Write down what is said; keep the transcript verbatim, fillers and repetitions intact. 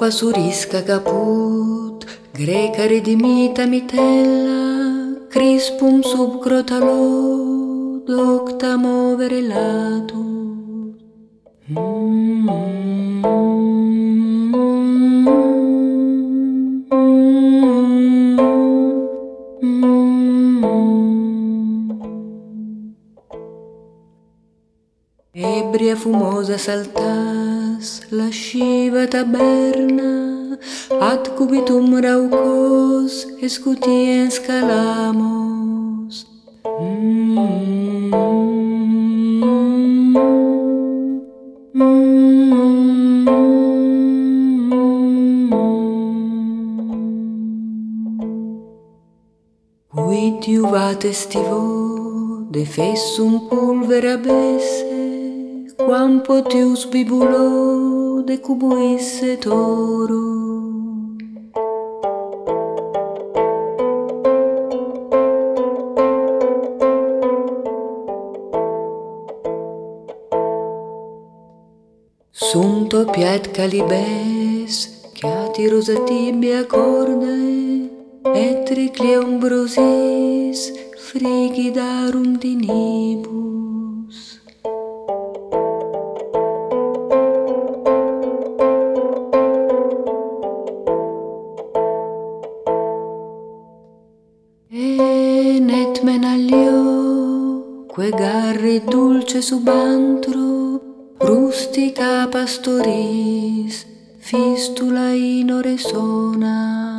pasurisca caput, greca redimita mitella, crispum sub crotalo, docta movere latus. Ebria fumosa saltas, lasciva taberna, ad cubitum raucos escutiens calamos. Quid iuvat estivo, defessum pulvera besse, quam potius bibulo decubuisse toro. Sunto piet calibes, chiati rosa tibia cordae, et triclia umbrosis, frigidarum dinibus. Et menalio, que garri dulce subantro, rustica pastoris, fistula in oresona.